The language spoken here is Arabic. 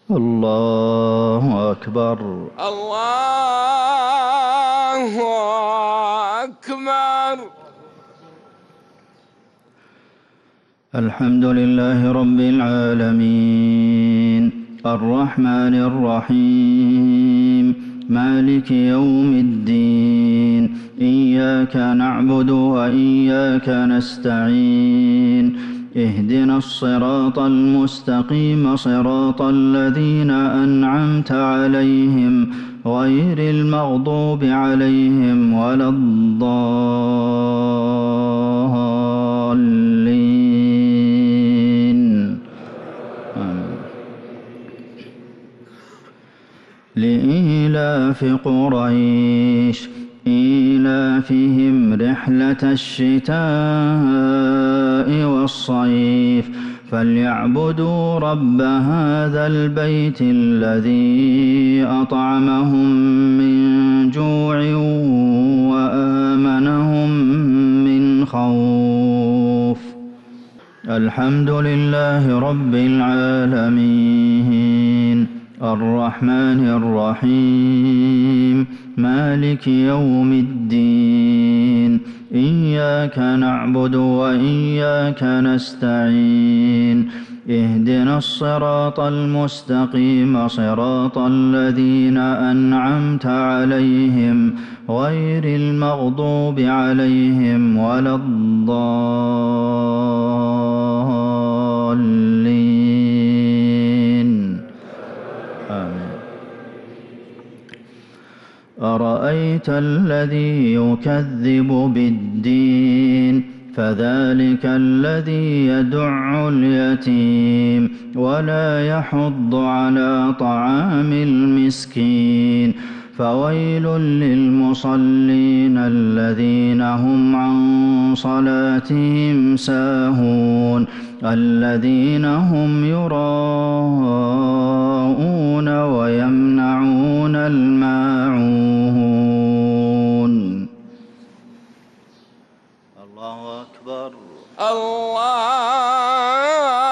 الله أكبر. الله أكبر. الحمد لله رب العالمين الرحمن الرحيم مالك يوم الدين إياك نعبد وإياك نستعين اهدنا الصراط المستقيم صراط الذين أنعمت عليهم غير المغضوب عليهم ولا الضالين. لإيلاف قريش إيلافهم رحلة الشتاء والصيف فليعبدوا رب هذا البيت الذي أطعمهم من جوع وآمنهم من خوف. الحمد لله رب العالمين الرحمن الرحيم مالك يوم الدين إياك نعبد وإياك نستعين اهدنا الصراط المستقيم صراط الذين أنعمت عليهم غير المغضوب عليهم ولا الضالين. آمين. أرأيت الذي يكذب بالدين فذلك الذي يدع اليتيم ولا يحض على طعام المسكين فويل للمصلين الذين هم عن صلاتهم ساهون الذين هم يراءون ويمنعون الماعون. الله أكبر. الله